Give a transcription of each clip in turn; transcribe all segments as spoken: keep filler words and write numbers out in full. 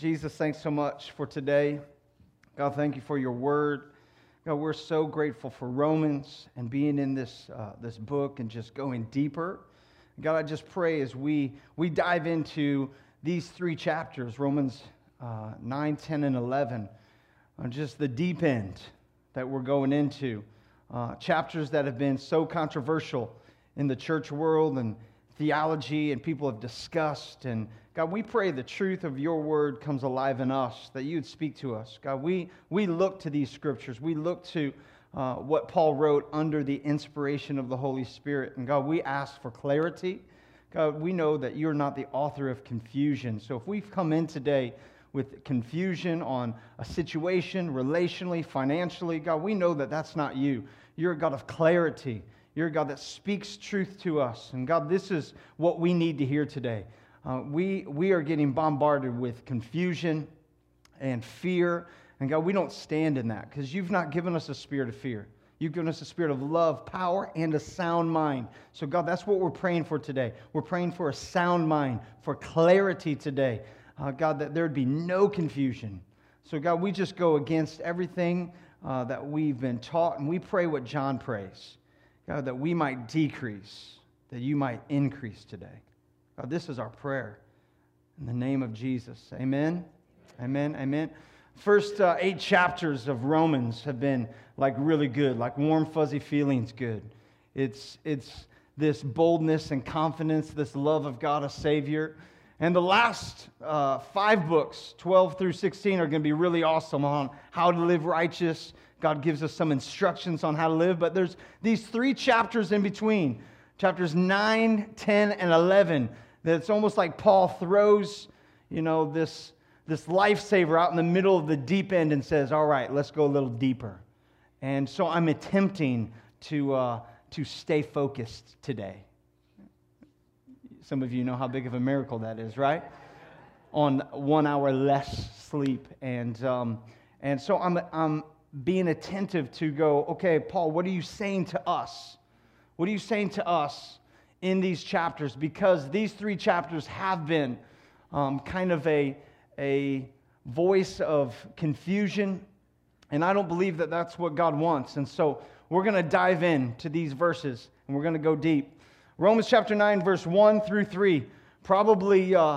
Jesus, thanks so much for today. God, thank you for your word. God, we're so grateful for Romans and being in this uh, this book and just going deeper. God, I just pray as we we dive into these three chapters, Romans uh, nine, ten, and eleven, on just the deep end that we're going into. Uh, chapters that have been so controversial in the church world and theology, and people have discussed. And God, we pray the truth of your word comes alive in us, that you would speak to us. God, we, we look to these scriptures. We look to uh, what Paul wrote under the inspiration of the Holy Spirit. And God, we ask for clarity. God, we know that you're not the author of confusion. So if we've come in today with confusion on a situation, relationally, financially, God, we know that that's not you. You're a God of clarity. You're a God that speaks truth to us. And God, this is what we need to hear today. Uh, we, we are getting bombarded with confusion and fear. And God, we don't stand in that because you've not given us a spirit of fear. You've given us a spirit of love, power, and a sound mind. So God, that's what we're praying for today. We're praying for a sound mind, for clarity today. Uh, God, that there would be no confusion. So God, we just go against everything uh, that we've been taught, and we pray what John prays. God, that we might decrease, that you might increase today. God, this is our prayer. In the name of Jesus. Amen. Amen. Amen. First uh, eight chapters of Romans have been like really good, like warm, fuzzy feelings good. It's, it's this boldness and confidence, this love of God, a Savior. And the last uh, five books, twelve through sixteen, are going to be really awesome on how to live righteous. God gives us some instructions on how to live, but there's these three chapters in between, chapters nine, ten, and eleven, that it's almost like Paul throws, you know, this, this lifesaver out in the middle of the deep end and says, all right, let's go a little deeper. And so I'm attempting to, uh, to stay focused today. Some of you know how big of a miracle that is, right? On one hour less sleep. And um, and so I'm I'm being attentive to go, okay, Paul, what are you saying to us? What are you saying to us in these chapters? Because these three chapters have been um, kind of a, a voice of confusion, and I don't believe that that's what God wants. And so we're going to dive in to these verses, and we're going to go deep. Romans chapter nine, verse one through three. Probably uh,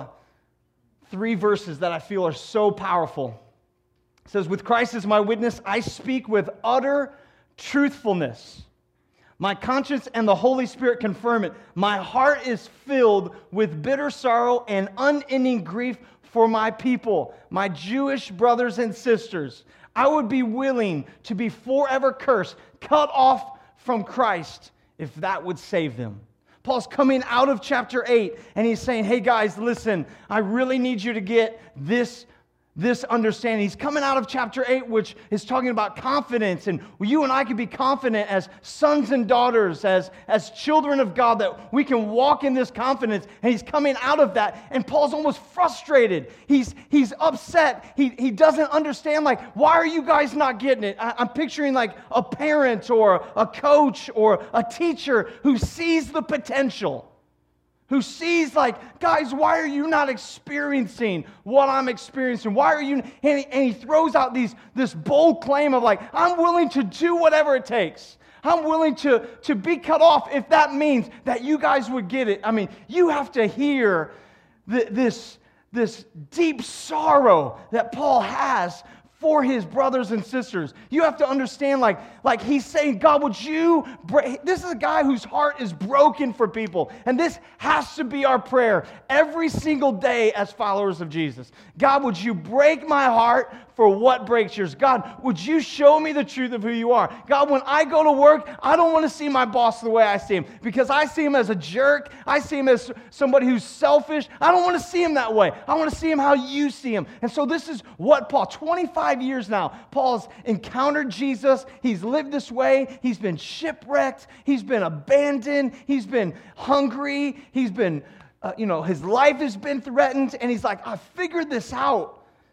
three verses that I feel are so powerful. It says, with Christ as my witness, I speak with utter truthfulness. My conscience and the Holy Spirit confirm it. My heart is filled with bitter sorrow and unending grief for my people, my Jewish brothers and sisters. I would be willing to be forever cursed, cut off from Christ, if that would save them. Paul's coming out of chapter eight, and he's saying, hey guys, listen, I really need you to get this, this understanding. He's coming out of chapter eight, which is talking about confidence, and you and I can be confident as sons and daughters, as, as children of God, that we can walk in this confidence, and he's coming out of that, and Paul's almost frustrated. He's, he's upset. He, he doesn't understand, like, why are you guys not getting it? I, I'm picturing like a parent or a coach or a teacher who sees the potential, who sees like, guys, why are you not experiencing what I'm experiencing? Why are you, and he, and he throws out these this bold claim of like, I'm willing to do whatever it takes. I'm willing to, to be cut off if that means that you guys would get it. I mean, you have to hear the, this, this deep sorrow that Paul has for his brothers and sisters. You have to understand, like, like he's saying, God, would you break? This is a guy whose heart is broken for people. And this has to be our prayer every single day as followers of Jesus. God, would you break my heart for what breaks yours? God, would you show me the truth of who you are? God, when I go to work, I don't want to see my boss the way I see him, because I see him as a jerk. I see him as somebody who's selfish. I don't want to see him that way. I want to see him how you see him. And so this is what Paul, twenty-five years now, Paul's encountered Jesus. He's lived this way. He's been shipwrecked. He's been abandoned. He's been hungry. He's been, uh, you know, his life has been threatened. And he's like, I figured this out.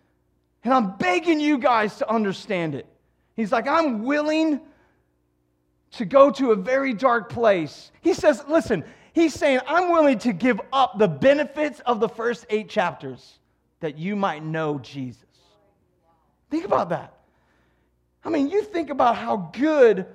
And I'm begging you guys to understand it. He's like, I'm willing to go to a very dark place. He says, listen, he's saying, I'm willing to give up the benefits of the first eight chapters. that you might know Jesus. Think about that. I mean, you think about how good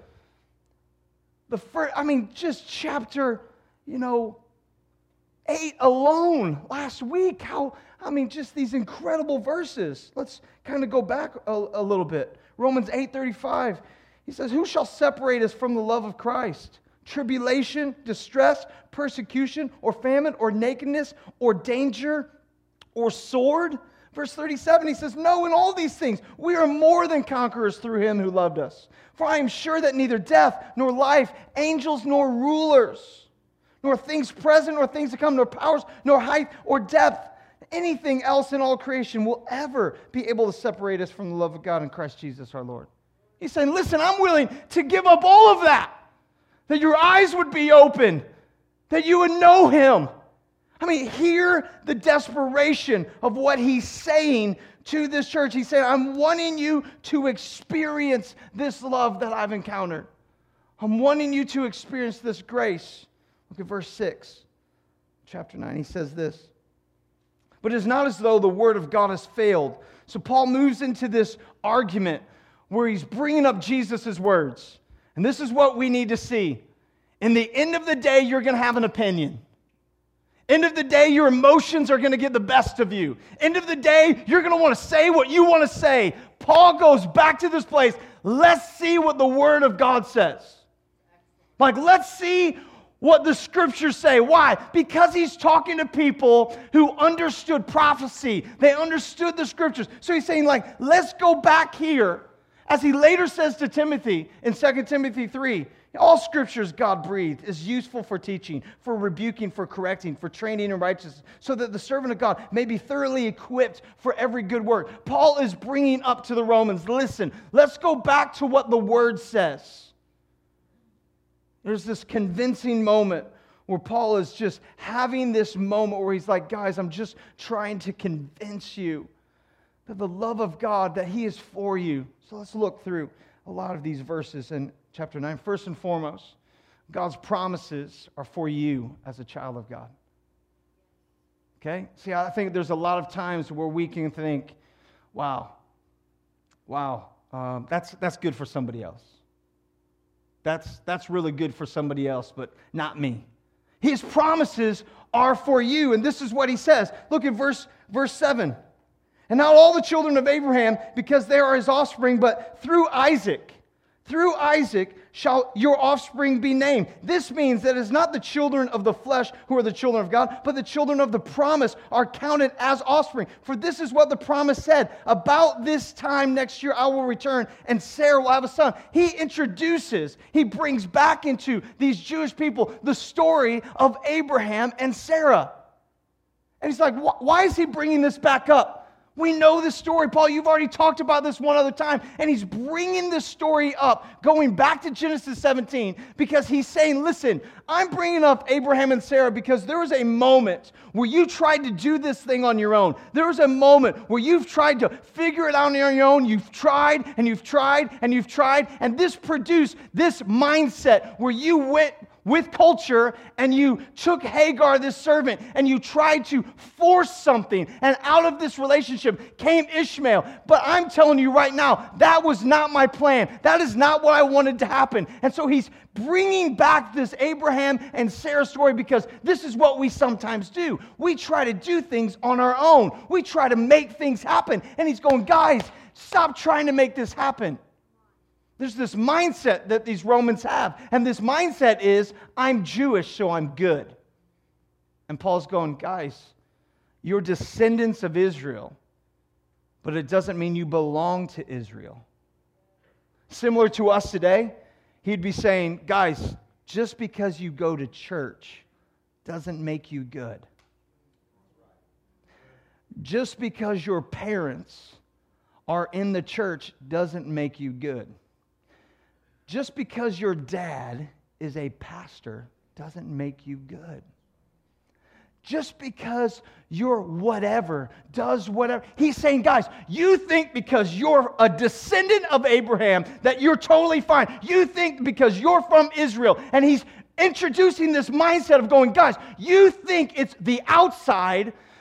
the first, I mean, just chapter, you know, eight alone last week. How, I mean, just these incredible verses. Let's kind of go back a, a little bit. Romans eight thirty-five, he says, who shall separate us from the love of Christ? Tribulation, distress, persecution, or famine, or nakedness, or danger, or sword? Verse thirty-seven, he says, no, in all these things, we are more than conquerors through him who loved us. For I am sure that neither death, nor life, angels, nor rulers, nor things present, nor things to come, nor powers, nor height, or depth, anything else in all creation will ever be able to separate us from the love of God in Christ Jesus our Lord. He's saying, listen, I'm willing to give up all of that, that your eyes would be open, that you would know him. I mean, hear the desperation of what he's saying to this church. He's saying, I'm wanting you to experience this love that I've encountered. I'm wanting you to experience this grace. Look at verse six, chapter nine. He says this, but it's not as though the word of God has failed. So Paul moves into this argument where he's bringing up Jesus' words. And this is what we need to see. In the end of the day, you're going to have an opinion. End of the day, your emotions are going to get the best of you. End of the day, you're going to want to say what you want to say. Paul goes back to this place. Let's see what the Word of God says. Like, let's see what the Scriptures say. Why? Because he's talking to people who understood prophecy. They understood the Scriptures. So he's saying, like, let's go back here. As he later says to Timothy in Second Timothy three, all Scriptures God-breathed is useful for teaching, for rebuking, for correcting, for training in righteousness, so that the servant of God may be thoroughly equipped for every good work. Paul is bringing up to the Romans, listen, let's go back to what the Word says. There's this convincing moment where Paul is just having this moment where he's like, guys, I'm just trying to convince you that the love of God, that he is for you. So let's look through a lot of these verses in chapter nine. First and foremost, God's promises are for you as a child of God. Okay? See, I think there's a lot of times where we can think, wow, wow, um, that's that's good for somebody else. That's, that's really good for somebody else, but not me. His promises are for you, and this is what he says. Look at verse, verse seven. And not all the children of Abraham, because they are his offspring, but through Isaac. Through Isaac shall your offspring be named. This means that it is not the children of the flesh who are the children of God, but the children of the promise are counted as offspring. For this is what the promise said. About this time next year I will return, and Sarah will have a son. He introduces, he brings back into these Jewish people the story of Abraham and Sarah. And he's like, why is he bringing this back up? We know this story, Paul. You've already talked about this one other time. And he's bringing this story up, going back to Genesis seventeen, because he's saying, listen, I'm bringing up Abraham and Sarah because there was a moment where you tried to do this thing on your own. There was a moment where you've tried to figure it out on your own. You've tried and you've tried and you've tried. And this produced this mindset where you went with culture, and you took Hagar, this servant, and you tried to force something, and out of this relationship came Ishmael. But I'm telling you right now, that was not my plan. That is not what I wanted to happen. And so he's bringing back this Abraham and Sarah story because this is what we sometimes do. We try to do things on our own. We try to make things happen. And he's going, guys, stop trying to make this happen. There's this mindset that these Romans have. And this mindset is, I'm Jewish, so I'm good. And Paul's going, guys, you're descendants of Israel, but it doesn't mean you belong to Israel. Similar to us today, he'd be saying, guys, just because you go to church doesn't make you good. Just because your parents are in the church doesn't make you good. Just because your dad is a pastor doesn't make you good. Just because you're whatever, does whatever. He's saying, guys, you think because you're a descendant of Abraham that you're totally fine. You think because you're from Israel. And he's introducing this mindset of going, guys, you think it's the outside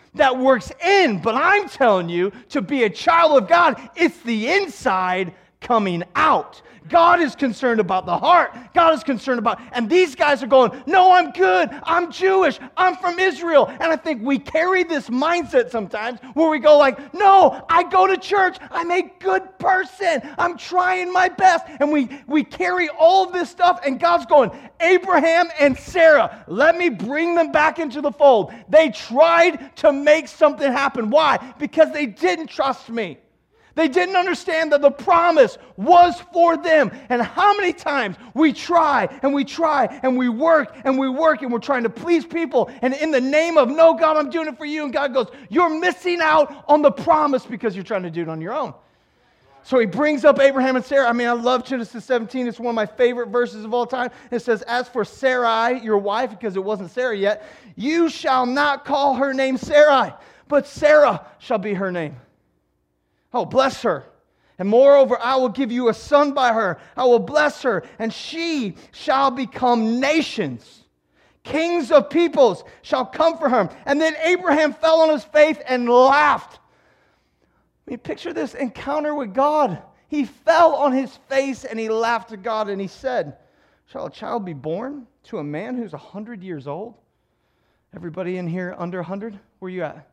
that works in. But I'm telling you, to be a child of God, it's the inside coming out. God is concerned about the heart. God is concerned about, and these guys are going, no, I'm good. I'm Jewish. I'm from Israel. And I think we carry this mindset sometimes where we go like, no, I go to church. I'm a good person. I'm trying my best. And we, we carry all of this stuff, and God's going, Abraham and Sarah, let me bring them back into the fold. They tried to make something happen. Why? Because they didn't trust me. They didn't understand that the promise was for them. And how many times we try and we try and we work and we work and we're trying to please people. And in the name of, no, God, I'm doing it for you. And God goes, you're missing out on the promise because you're trying to do it on your own. So he brings up Abraham and Sarah. I mean, I love Genesis seventeen. It's one of my favorite verses of all time. It says, as for Sarai, your wife, because it wasn't Sarah yet, you shall not call her name Sarai, but Sarah shall be her name. Oh, bless her. And moreover, I will give you a son by her. I will bless her, and she shall become nations. Kings of peoples shall come for her. And then Abraham fell on his face and laughed. I mean, picture this encounter with God. He fell on his face and he laughed to God, and he said, shall a child be born to a man who's one hundred years old? Everybody in here under one hundred? Where you at?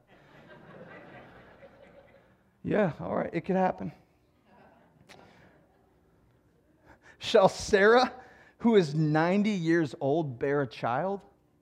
Yeah, all right, it could happen. Shall Sarah, who is ninety years old, bear a child?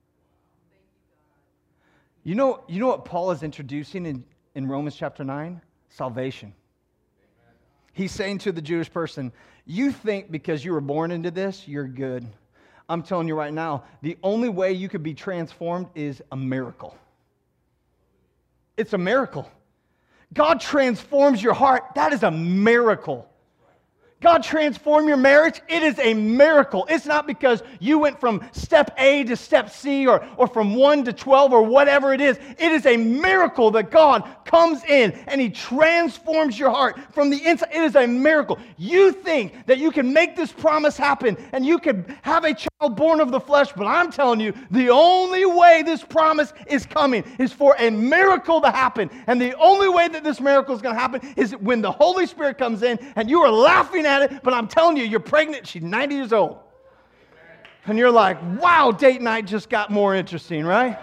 You know, you know what Paul is introducing in, in Romans chapter nine? Salvation. He's saying to the Jewish person, you think because you were born into this, you're good. I'm telling you right now, the only way you could be transformed is a miracle. It's a miracle. God transforms your heart. That is a miracle. God transform your marriage. It is a miracle. It's not because you went from step A to step C or, or from one to twelve or whatever it is. It is a miracle that God comes in and He transforms your heart from the inside. It is a miracle. You think that you can make this promise happen and you can have a child born of the flesh, but I'm telling you, the only way this promise is coming is for a miracle to happen. And the only way that this miracle is going to happen is when the Holy Spirit comes in and you are laughing at it, but I'm telling you, you're pregnant, she's ninety years old. And you're like, wow, date night just got more interesting, right?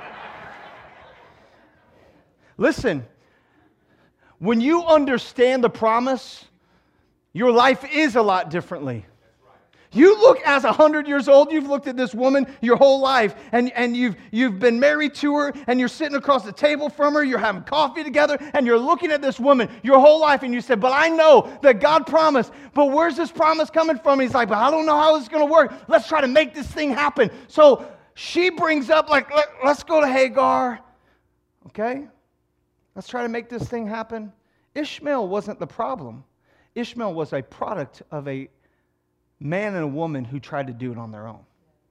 Listen, when you understand the promise, your life is a lot differently. You look as one hundred years old, you've looked at this woman your whole life, and, and you've, you've been married to her, and you're sitting across the table from her, you're having coffee together, and you're looking at this woman your whole life, and you said, but I know that God promised, but where's this promise coming from? He's like, but I don't know how it's going to work. Let's try to make this thing happen. So she brings up, like, Let, let's go to Hagar, okay? Let's try to make this thing happen. Ishmael wasn't the problem. Ishmael was a product of a man and a woman who tried to do it on their own.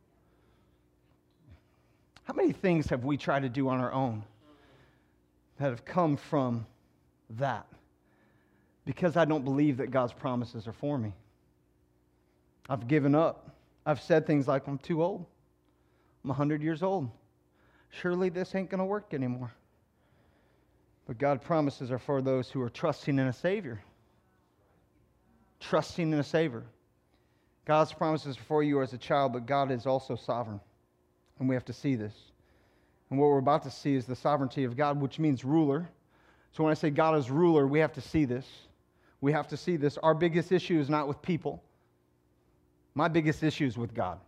How many things have we tried to do on our own that have come from that? Because I don't believe that God's promises are for me. I've given up. I've said things like, I'm too old. I'm one hundred years old. Surely this ain't going to work anymore. But God's promises are for those who are trusting in a Savior. Trusting in a Savior. God's promises are for you as a child, but God is also sovereign. And we have to see this. And what we're about to see is the sovereignty of God, which means ruler. So when I say God is ruler, we have to see this. We have to see this. Our biggest issue is not with people. My biggest issue is with God.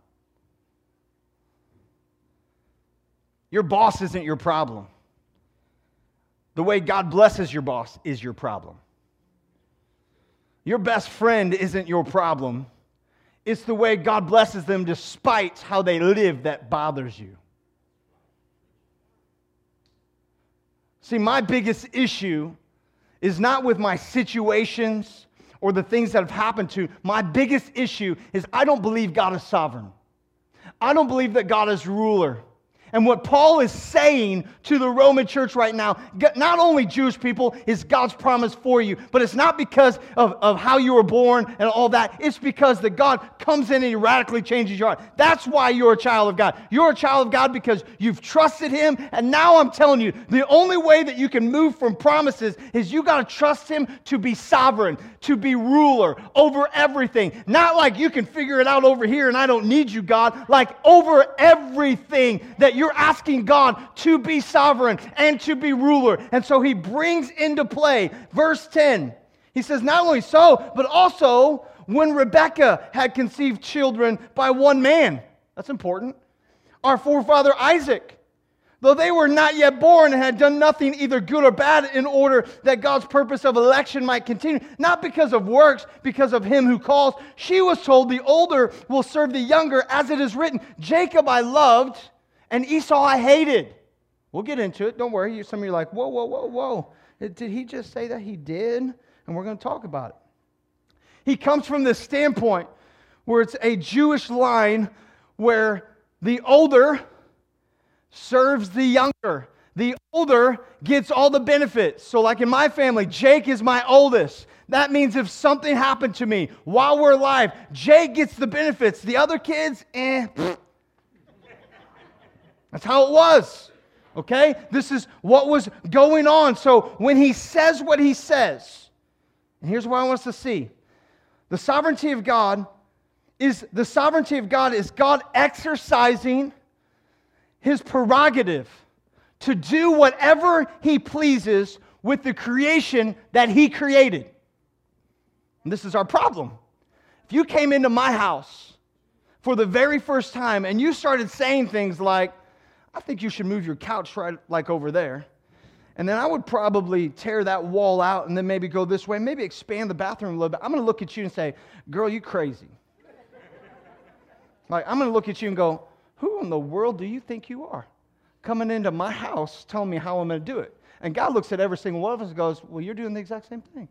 Your boss isn't your problem. The way God blesses your boss is your problem. Your best friend isn't your problem. It's the way God blesses them despite how they live that bothers you. See, my biggest issue is not with my situations or the things that have happened to. My biggest issue is I don't believe God is sovereign. I don't believe that God is ruler. And what Paul is saying to the Roman church right now, not only Jewish people, is God's promise for you. But it's not because of, of how you were born and all that. It's because that God comes in and He radically changes your heart. That's why you're a child of God. You're a child of God because you've trusted Him. And now I'm telling you, the only way that you can move from promises is you got to trust Him to be sovereign, to be ruler over everything. Not like you can figure it out over here and I don't need you, God. Like over everything that you're asking God to be sovereign and to be ruler. And so He brings into play, verse ten, He says, not only so, but also when Rebekah had conceived children by one man. That's important. Our forefather Isaac, though they were not yet born and had done nothing either good or bad, in order that God's purpose of election might continue, not because of works, because of Him who calls, she was told, the older will serve the younger, as it is written, Jacob I loved, and Esau I hated. We'll get into it. Don't worry. Some of you are like, whoa, whoa, whoa, whoa. Did he just say that? He did? And we're going to talk about it. He comes from this standpoint where it's a Jewish line where the older serves the younger. The older gets all the benefits. So like in my family, Jake is my oldest. That means if something happened to me while we're alive, Jake gets the benefits. The other kids, eh. That's how it was. Okay? This is what was going on. So when he says what he says, and here's what I want us to see. The sovereignty of God is the sovereignty of God is God exercising His prerogative to do whatever He pleases with the creation that He created. And this is our problem. If you came into my house for the very first time and you started saying things like, I think you should move your couch right like over there. And then I would probably tear that wall out and then maybe go this way, maybe expand the bathroom a little bit. I'm going to look at you and say, girl, you crazy. Like, I'm going to look at you and go, who in the world do you think you are? Coming into my house telling me how I'm going to do it. And God looks at every single one of us and goes, well, you're doing the exact same thing.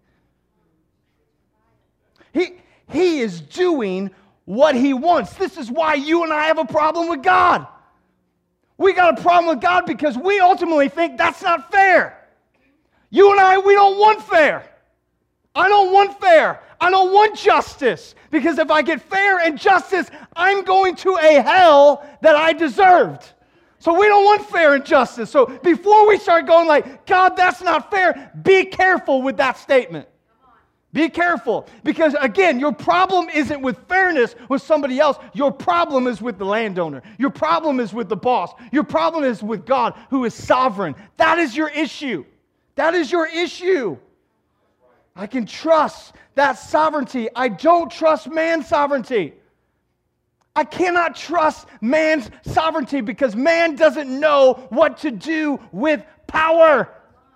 He, he is doing what He wants. This is why you and I have a problem with God. We got a problem with God because we ultimately think that's not fair. You and I, we don't want fair. I don't want fair. I don't want justice. Because if I get fair and justice, I'm going to a hell that I deserved. So we don't want fair and justice. So before we start going like, God, that's not fair, be careful with that statement. Be careful. Because again, your problem isn't with fairness with somebody else. Your problem is with the landowner. Your problem is with the boss. Your problem is with God, who is sovereign. That is your issue. That is your issue. I can trust that sovereignty. I don't trust man's sovereignty. I cannot trust man's sovereignty because man doesn't know what to do with power.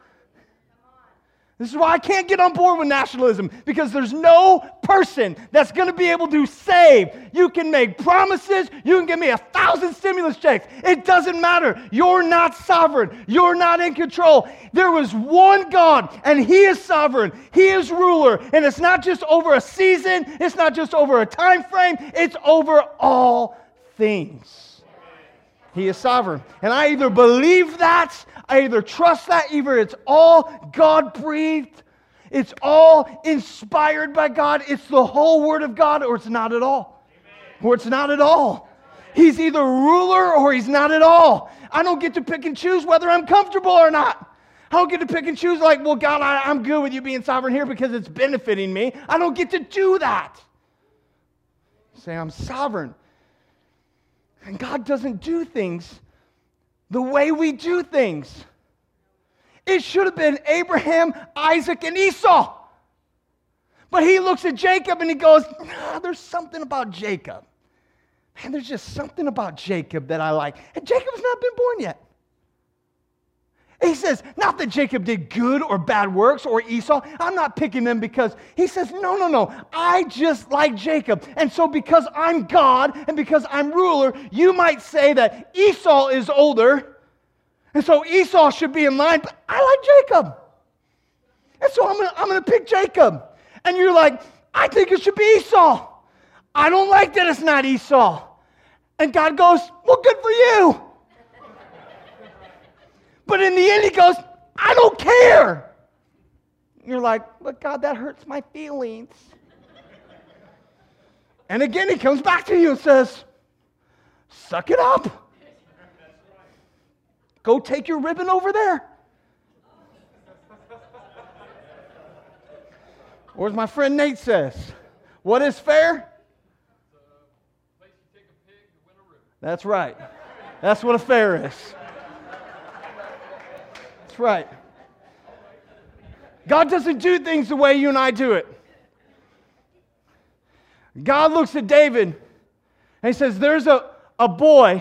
This is why I can't get on board with nationalism, because there's no person that's going to be able to save. You can make promises. You can give me a thousand stimulus checks. It doesn't matter. You're not sovereign. You're not in control. There was one God, and He is sovereign. He is ruler, and it's not just over a season. It's not just over a time frame. It's over all things. He is sovereign. And I either believe that, I either trust that, either it's all God-breathed, it's all inspired by God, it's the whole Word of God, or it's not at all. Amen. Or it's not at all. He's either ruler or He's not at all. I don't get to pick and choose whether I'm comfortable or not. I don't get to pick and choose like, well, God, I, I'm good with you being sovereign here because it's benefiting me. I don't get to do that. Say I'm sovereign. And God doesn't do things the way we do things. It should have been Abraham, Isaac, and Esau. But He looks at Jacob and He goes, nah, there's something about Jacob. Man, there's just something about Jacob that I like. And Jacob's not been born yet. He says, not that Jacob did good or bad works or Esau. I'm not picking them because he says, no, no, no. I just like Jacob. And so because I'm God and because I'm ruler, you might say that Esau is older. And so Esau should be in line, but I like Jacob. And so I'm going to I'm going to pick Jacob. And you're like, I think it should be Esau. I don't like that it's not Esau. And God goes, well, good for you. But in the end, he goes, I don't care. You're like, but God, that hurts my feelings. And again, he comes back to you and says, suck it up. Go take your ribbon over there. Or as my friend Nate says, what is fair? That's right. That's what a fair is. That's right. God doesn't do things the way you and I do it. God looks at David and he says, there's a, a boy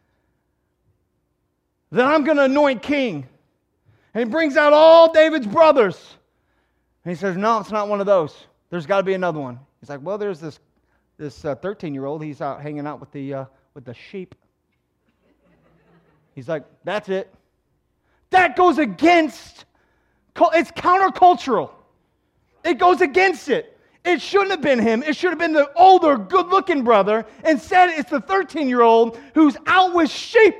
that I'm going to anoint king. And he brings out all David's brothers. And he says, no, it's not one of those. There's got to be another one. He's like, well, there's this this uh, thirteen-year-old. He's out hanging out with the uh, with the sheep. He's like, that's it. That goes against, it's countercultural. It goes against it. It shouldn't have been him. It should have been the older, good-looking brother. Instead, it's the thirteen-year-old who's out with sheep.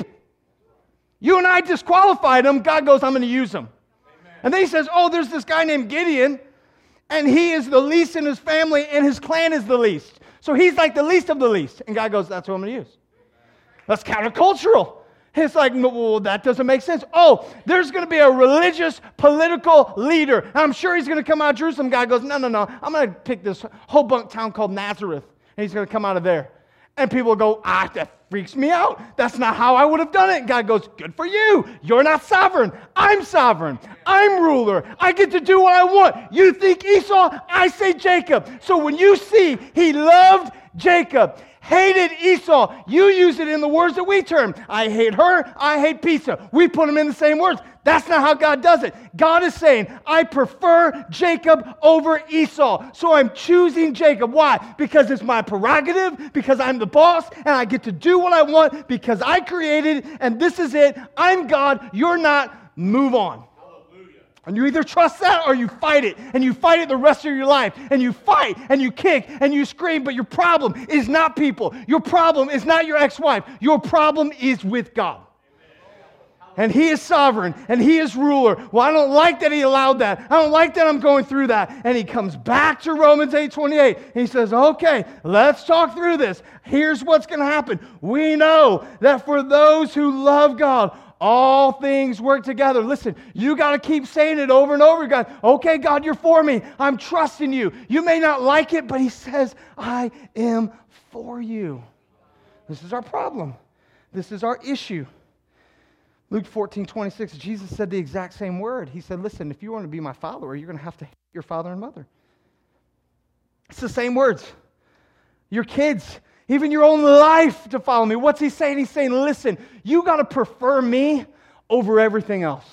You and I disqualified him. God goes, I'm going to use him. Amen. And then he says, oh, there's this guy named Gideon, and he is the least in his family, and his clan is the least. So he's like the least of the least. And God goes, that's what I'm going to use. That's countercultural. It's like, well, that doesn't make sense. Oh, there's going to be a religious, political leader. And I'm sure he's going to come out of Jerusalem. God goes, no, no, no. I'm going to pick this whole bunk town called Nazareth. And he's going to come out of there. And people go, ah, that freaks me out. That's not how I would have done it. God goes, good for you. You're not sovereign. I'm sovereign. I'm ruler. I get to do what I want. You think Esau? I say Jacob. So when you see he loved Jacob, hated Esau, you use it in the words that we term. I hate her, I hate pizza. We put them in the same words. That's not how God does it. God is saying, I prefer Jacob over Esau. So I'm choosing Jacob. Why? Because it's my prerogative, because I'm the boss, and I get to do what I want because I created, and this is it. I'm God, you're not. Move on. And you either trust that or you fight it. And you fight it the rest of your life. And you fight and you kick and you scream. But your problem is not people. Your problem is not your ex-wife. Your problem is with God. And He is sovereign and He is ruler. Well, I don't like that He allowed that. I don't like that I'm going through that. And He comes back to Romans eight twenty-eight. He says, okay, let's talk through this. Here's what's going to happen. We know that for those who love God, all things work together. Listen, you got to keep saying it over and over again. Okay, God, you're for me. I'm trusting you. You may not like it, but He says, I am for you. This is our problem. This is our issue. Luke fourteen twenty-six, Jesus said the exact same word. He said, listen, if you want to be my follower, you're going to have to hate your father and mother. It's the same words. Your kids, even your own life to follow me. What's He saying? He's saying, listen, you got to prefer me over everything else.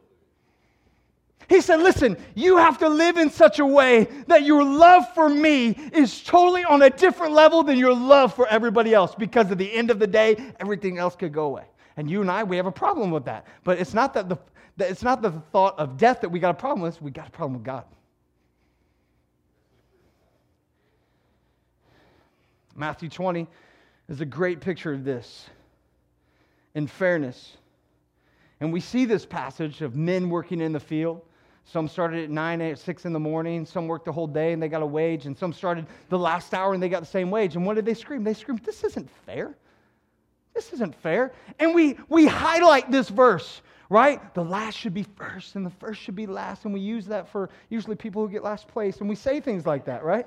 He said, listen, you have to live in such a way that your love for me is totally on a different level than your love for everybody else, because at the end of the day, everything else could go away. And you and I, we have a problem with that. But it's not that the that it's not the thought of death that we got a problem with. We got a problem with God. Matthew twenty is a great picture of this in fairness. And we see this passage of men working in the field. Some started at nine, eight, six in the morning. Some worked the whole day and they got a wage. And some started the last hour and they got the same wage. And what did they scream? They screamed, this isn't fair. This isn't fair. And we, we highlight this verse, right? The last should be first and the first should be last. And we use that for usually people who get last place. And we say things like that, right?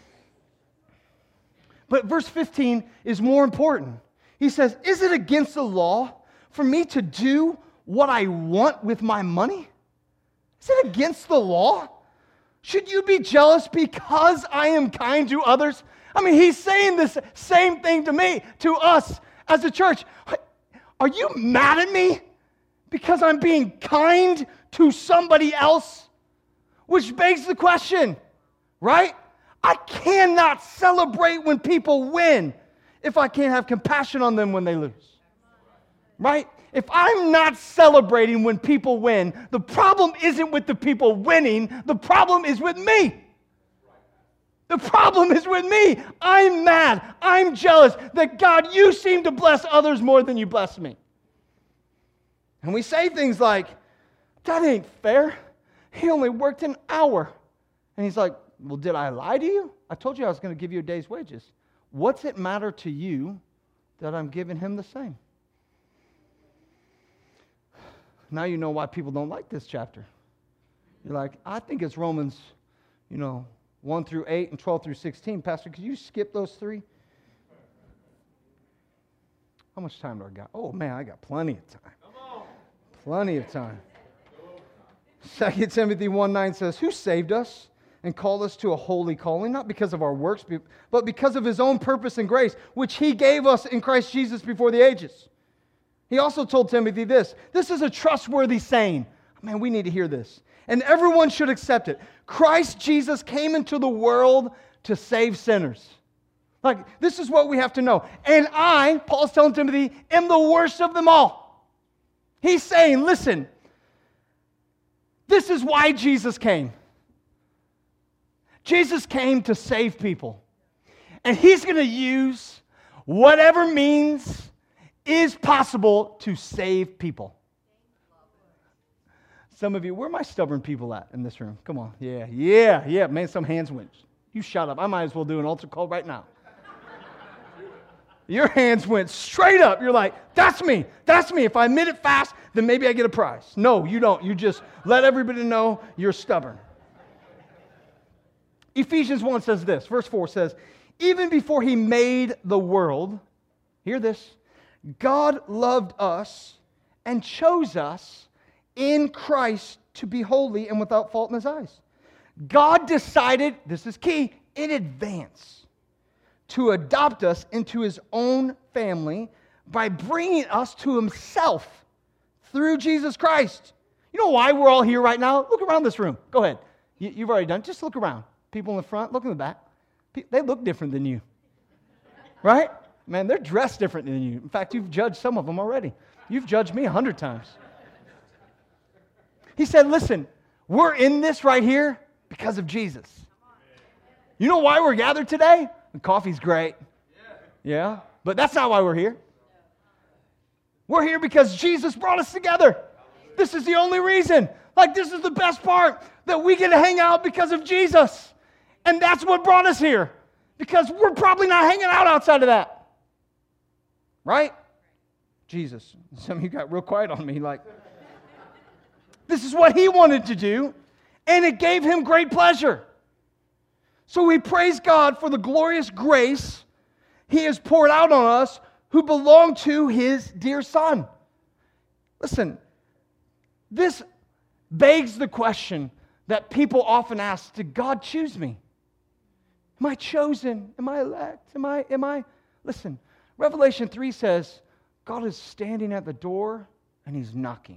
But verse fifteen is more important. He says, is it against the law for me to do what I want with my money? Is it against the law? Should you be jealous because I am kind to others? I mean, he's saying this same thing to me, to us as a church. Are you mad at me because I'm being kind to somebody else? Which begs the question, right? I cannot celebrate when people win if I can't have compassion on them when they lose. Right? If I'm not celebrating when people win, the problem isn't with the people winning, the problem is with me. The problem is with me. I'm mad. I'm jealous that, God, you seem to bless others more than you bless me. And we say things like, that ain't fair. He only worked an hour. And he's like, well, did I lie to you? I told you I was going to give you a day's wages. What's it matter to you that I'm giving him the same? Now you know why people don't like this chapter. You're like, I think it's Romans, you know, one through eight and twelve through sixteen. Pastor, could you skip those three? How much time do I got? Oh, man, I got plenty of time. Plenty of time. Second Timothy one nine says, who saved us and called us to a holy calling, not because of our works, but because of his own purpose and grace, which he gave us in Christ Jesus before the ages. He also told Timothy this. This is a trustworthy saying. Man, we need to hear this. And everyone should accept it. Christ Jesus came into the world to save sinners. Like, this is what we have to know. And I, Paul's telling Timothy, am the worst of them all. He's saying, listen, this is why Jesus came. Jesus came to save people. And he's going to use whatever means is possible to save people. Some of you, where are my stubborn people at in this room? Come on. Yeah, yeah, yeah. Man, some hands went. You shut up. I might as well do an altar call right now. Your hands went straight up. You're like, that's me. That's me. If I admit it fast, then maybe I get a prize. No, you don't. You just let everybody know you're stubborn. Ephesians one says this. Verse four says, even before he made the world, hear this, God loved us and chose us in Christ to be holy and without fault in his eyes. God decided, this is key, in advance to adopt us into his own family by bringing us to himself through Jesus Christ. You know why we're all here right now? Look around this room. Go ahead. You, you've already done it. Just look around. People in the front, look in the back. They look different than you. Right? Man, they're dressed different than you. In fact, you've judged some of them already. You've judged me a hundred times. He said, listen, we're in this right here because of Jesus. You know why we're gathered today? The coffee's great. Yeah, but that's not why we're here. We're here because Jesus brought us together. This is the only reason. Like, this is the best part, that we get to hang out because of Jesus. And that's what brought us here. Because we're probably not hanging out outside of that. Right? Jesus. Some of you got real quiet on me, like, this is what he wanted to do, and it gave him great pleasure. So we praise God for the glorious grace he has poured out on us who belong to his dear Son. Listen, this begs the question that people often ask, did God choose me? Am I chosen? Am I elect? Am I, am I? Listen, Revelation three says, God is standing at the door and he's knocking.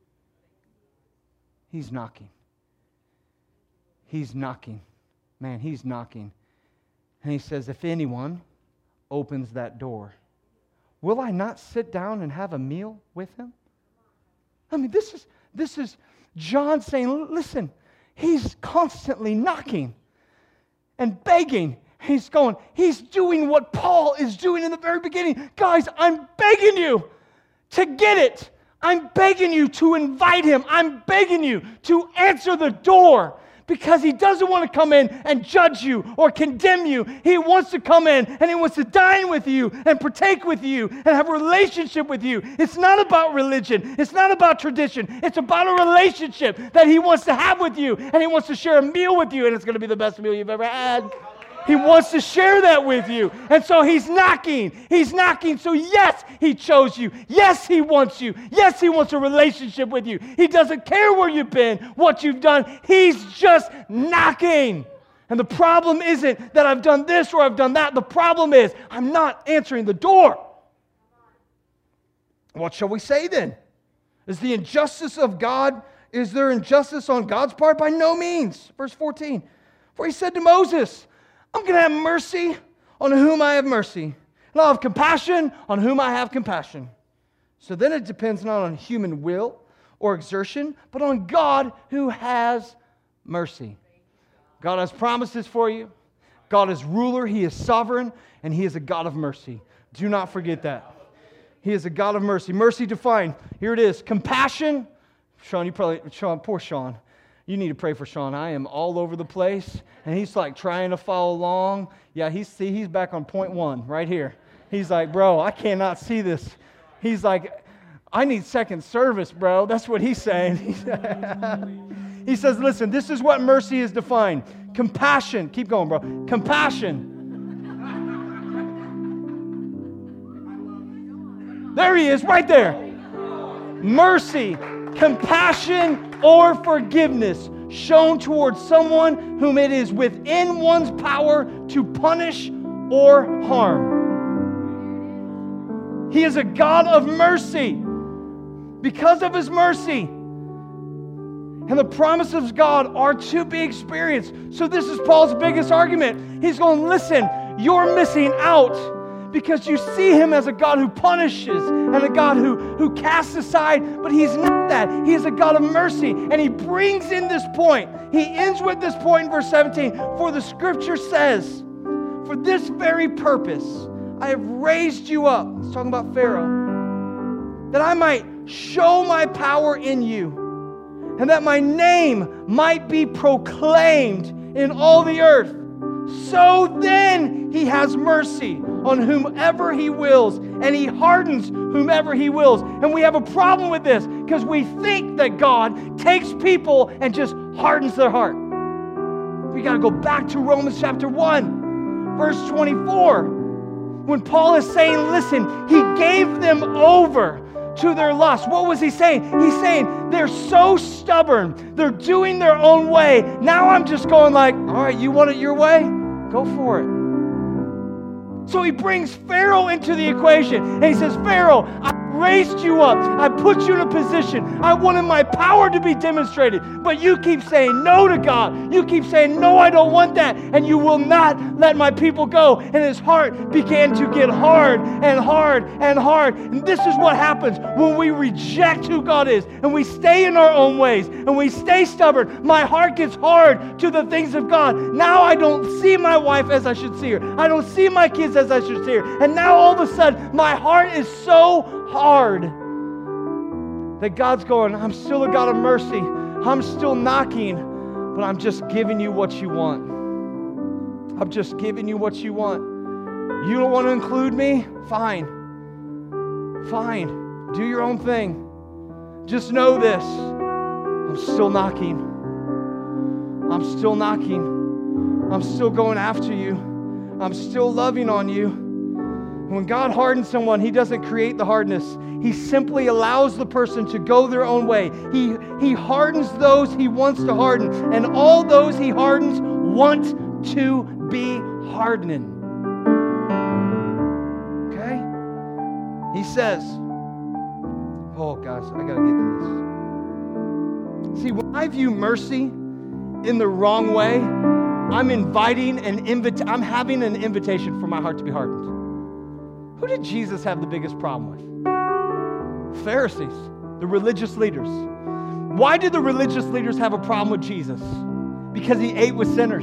He's knocking. He's knocking. Man, he's knocking. And he says, if anyone opens that door, will I not sit down and have a meal with him? I mean, this is this is John saying, listen, he's constantly knocking and begging. He's going, he's doing what Paul is doing in the very beginning. Guys, I'm begging you to get it. I'm begging you to invite him. I'm begging you to answer the door. Because he doesn't want to come in and judge you or condemn you. He wants to come in and he wants to dine with you and partake with you and have a relationship with you. It's not about religion. It's not about tradition. It's about a relationship that he wants to have with you. And he wants to share a meal with you. And it's going to be the best meal you've ever had. He wants to share that with you. And so he's knocking. He's knocking. So yes, he chose you. Yes, he wants you. Yes, he wants a relationship with you. He doesn't care where you've been, what you've done. He's just knocking. And the problem isn't that I've done this or I've done that. The problem is I'm not answering the door. What shall we say then? Is the injustice of God, is there injustice on God's part? By no means. Verse fourteen. For he said to Moses, I'm going to have mercy on whom I have mercy, and I'll have compassion on whom I have compassion. So then it depends not on human will or exertion, but on God who has mercy. God has promises for you. God is ruler. He is sovereign, and he is a God of mercy. Do not forget that. He is a God of mercy. Mercy defined. Here it is. Compassion. Sean, you probably, Sean, poor Sean. You need to pray for Sean. I am all over the place, and he's like trying to follow along. Yeah, he's, see, he's back on point one right here. He's like, bro, I cannot see this. He's like, I need second service, bro. That's what he's saying. He says, listen, this is what mercy is defined. Compassion. Keep going, bro. Compassion. There he is, right there. Mercy, compassion, or forgiveness shown towards someone whom it is within one's power to punish or harm. He is a God of mercy. Because of His mercy. And the promises of God are to be experienced. So this is Paul's biggest argument. He's going, listen, you're missing out because you see Him as a God who punishes and a God who, who casts aside, but He's not that. He is a God of mercy. And He brings in this point. He ends with this point in verse seventeen. For the Scripture says, for this very purpose, I have raised you up. It's talking about Pharaoh. That I might show my power in you, and that my name might be proclaimed in all the earth. So then He has mercy on whomever He wills, and He hardens whomever He wills. And we have a problem with this because we think that God takes people and just hardens their heart. We got to go back to Romans chapter one, verse twenty-four, when Paul is saying, listen, He gave them over to their lust. What was he saying? He's saying they're so stubborn. They're doing their own way. Now I'm just going like, all right, you want it your way? Go for it. So he brings Pharaoh into the equation. And he says, Pharaoh, I raised you up. I put you in a position. I wanted my power to be demonstrated. But you keep saying no to God. You keep saying, no, I don't want that. And you will not let my people go. And his heart began to get hard and hard and hard. And this is what happens when we reject who God is and we stay in our own ways and we stay stubborn. My heart gets hard to the things of God. Now I don't see my wife as I should see her. I don't see my kids as I should see her. And now all of a sudden, my heart is so hard that God's going, I'm still a God of mercy. I'm still knocking, but I'm just giving you what you want. I'm just giving you what you want. You don't want to include me? Fine. Fine. Do your own thing. Just know this. I'm still knocking. I'm still knocking. I'm still going after you. I'm still loving on you. When God hardens someone, He doesn't create the hardness. He simply allows the person to go their own way. He, he hardens those He wants to harden. And all those He hardens want to be hardening. Okay? He says, oh, guys, I got to get to this. See, when I view mercy in the wrong way, I'm inviting an invita- I'm having an invitation for my heart to be hardened. Who did Jesus have the biggest problem with? Pharisees, the religious leaders. Why did the religious leaders have a problem with Jesus? Because He ate with sinners.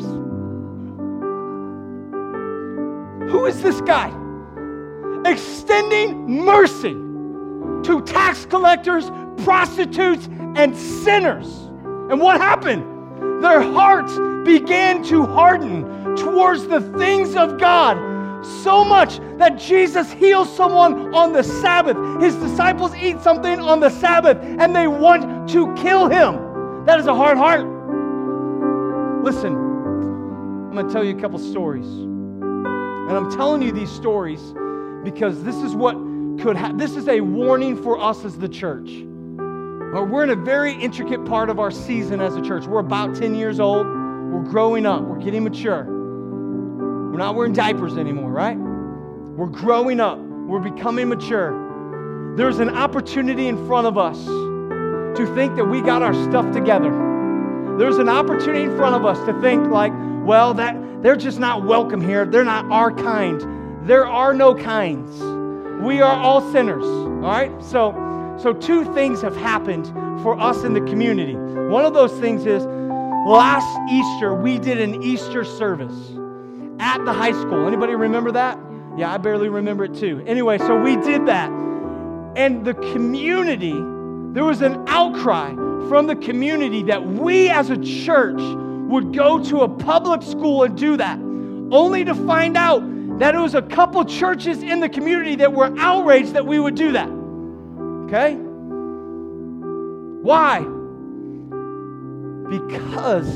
Who is this guy? Extending mercy to tax collectors, prostitutes, and sinners. And what happened? Their hearts began to harden towards the things of God so much that Jesus heals someone on the Sabbath. His disciples eat something on the Sabbath and they want to kill Him. That is a hard heart. Listen, I'm going to tell you a couple stories. And I'm telling you these stories because this is what could happen. This is a warning for us as the church. We're in a very intricate part of our season as a church. We're about ten years old. We're growing up. We're getting mature. We're not wearing diapers anymore, right? We're growing up. We're becoming mature. There's an opportunity in front of us to think that we got our stuff together. There's an opportunity in front of us to think like, well, that they're just not welcome here. They're not our kind. There are no kinds. We are all sinners, all right? So, so two things have happened for us in the community. One of those things is last Easter, we did an Easter service at the high school. Anybody remember that? Yeah, I barely remember it too. Anyway, so we did that. And the community, there was an outcry from the community that we as a church would go to a public school and do that, only to find out that it was a couple churches in the community that were outraged that we would do that. Okay? Why? Because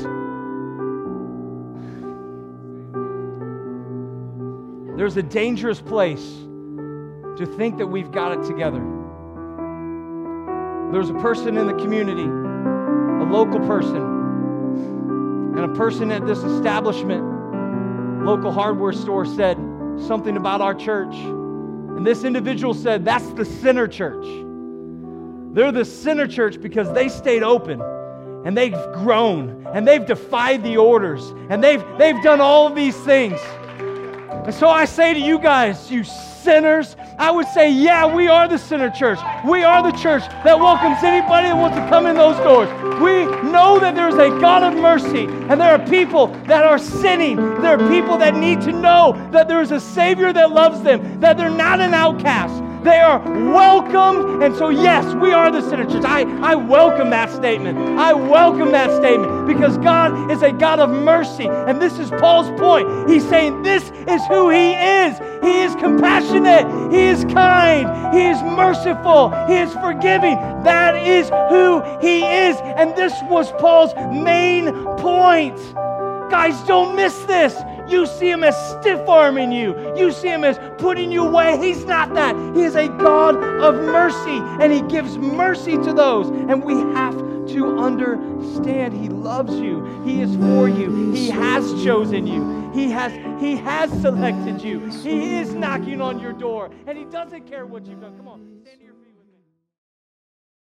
there's a dangerous place to think that we've got it together. There's a person in the community, a local person, and a person at this establishment, local hardware store, said something about our church. And this individual said, that's the sinner church. They're the sinner church because they stayed open and they've grown and they've defied the orders and they've, they've done all of these things. And so I say to you guys, you sinners, I would say, yeah, we are the sinner church. We are the church that welcomes anybody that wants to come in those doors. We know that there's a God of mercy, and there are people that are sinning. There are people that need to know that there is a Savior that loves them, that they're not an outcast. They are welcomed, and so yes, we are the sinner church. I, I welcome that statement. I welcome that statement because God is a God of mercy, and this is Paul's point. He's saying this is who He is. He is compassionate. He is kind. He is merciful. He is forgiving. That is who He is, and this was Paul's main point. Guys, don't miss this. You see Him as stiff-arming you. You see Him as putting you away. He's not that. He is a God of mercy, and He gives mercy to those. And we have to understand He loves you. He is for you. He has chosen you. He has, he has selected you. He is knocking on your door, and He doesn't care what you've done. Come on, stand to your